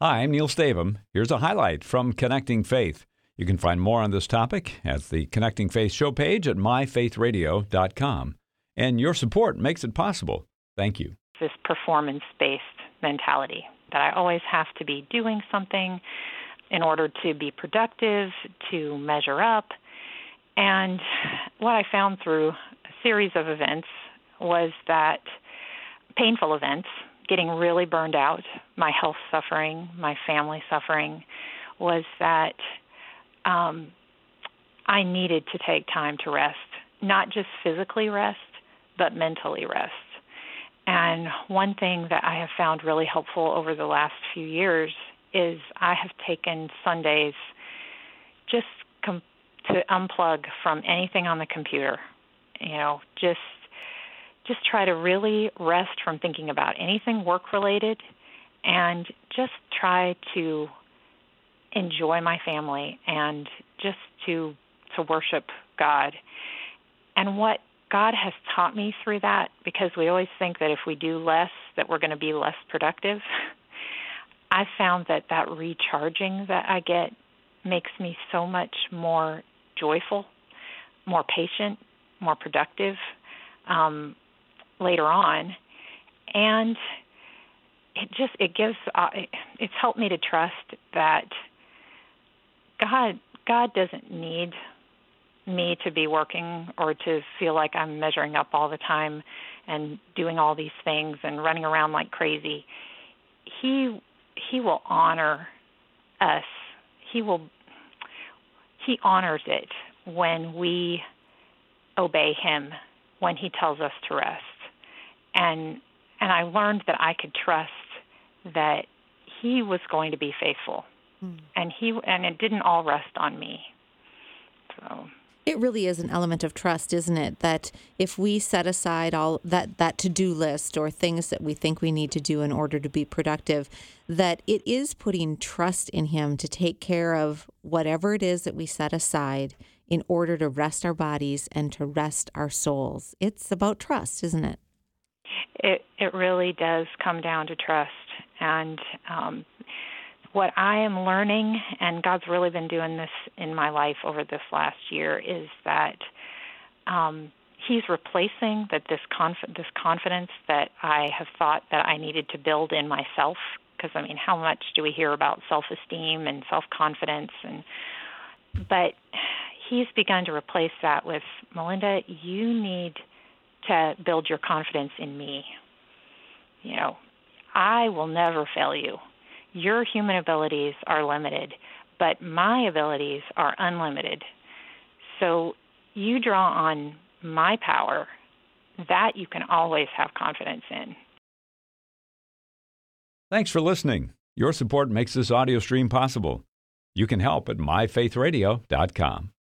Hi, I'm Neil Stavum. Here's a highlight from Connecting Faith. You can find more on this topic at the Connecting Faith show page at myfaithradio.com. And your support makes it possible. Thank you. This performance-based mentality that I always have to be doing something in order to be productive, to measure up. And what I found through a series of events was that painful events, getting really burned out, my health suffering, my family suffering, was that I needed to take time to rest, not just physically rest, but mentally rest. And one thing that I have found really helpful over the last few years is I have taken Sundays just to unplug from anything on the computer, just try to really rest from thinking about anything work-related and just try to enjoy my family and just to worship God. And what God has taught me through that, because we always think that if we do less, that we're going to be less productive, I've found that recharging that I get makes me so much more joyful, more patient, more productive later on. And it's helped me to trust that God doesn't need me to be working or to feel like I'm measuring up all the time and doing all these things and running around like crazy. He will honor us. He honors it when we obey him, when he tells us to rest. And I learned that I could trust that he was going to be faithful. And it didn't all rest on me. So it really is an element of trust, isn't it? That if we set aside all that to-do list or things that we think we need to do in order to be productive, that it is putting trust in him to take care of whatever it is that we set aside in order to rest our bodies and to rest our souls. It's about trust, isn't it? It really does come down to trust. And what I am learning, and God's really been doing this in my life over this last year, is that he's replacing this confidence that I have thought that I needed to build in myself. Because, how much do we hear about self-esteem and self-confidence? But he's begun to replace that with, Melinda, you need to build your confidence in me. I will never fail you. Your human abilities are limited, but my abilities are unlimited. So you draw on my power. That you can always have confidence in. Thanks for listening. Your support makes this audio stream possible. You can help at myfaithradio.com.